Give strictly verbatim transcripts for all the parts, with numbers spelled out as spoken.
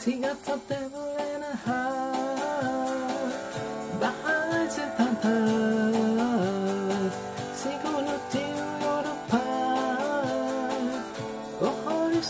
She got the devil in her heart, behind the panther. She gonna tear your apart. Oh, holy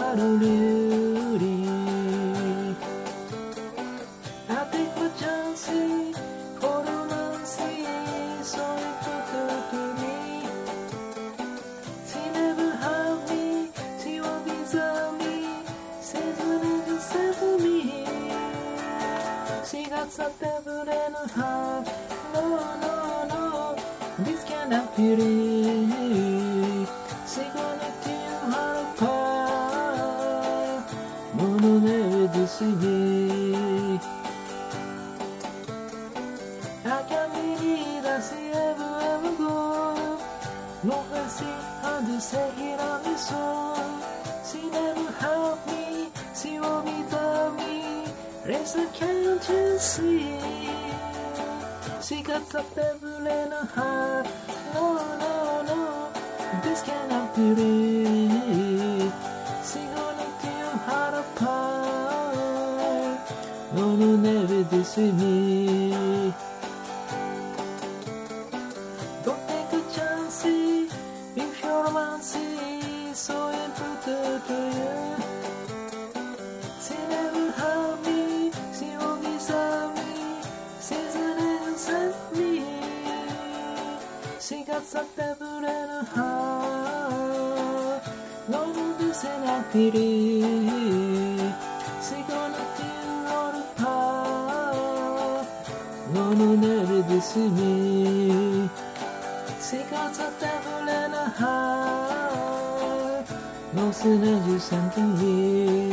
sorrow.She got the devil in her heart. No, no, no, this cannot be real. She gonna tear her apart. No, no, never this me. I can't believe that she ever, ever go. No, I see how to say it on the song. She never helped me. She won't be without me. Listen, can't you see? She got the devil in her heart. No, no, no, this cannot be real. She gonna tear her apart. No, no, never this me. Don't take a chance if your romance is so important to you.She got the devil in her heart. No, this cannot be real. She gonna tear all apart. No, no, never this me. She got the devil in her heart. No sooner you sent to me.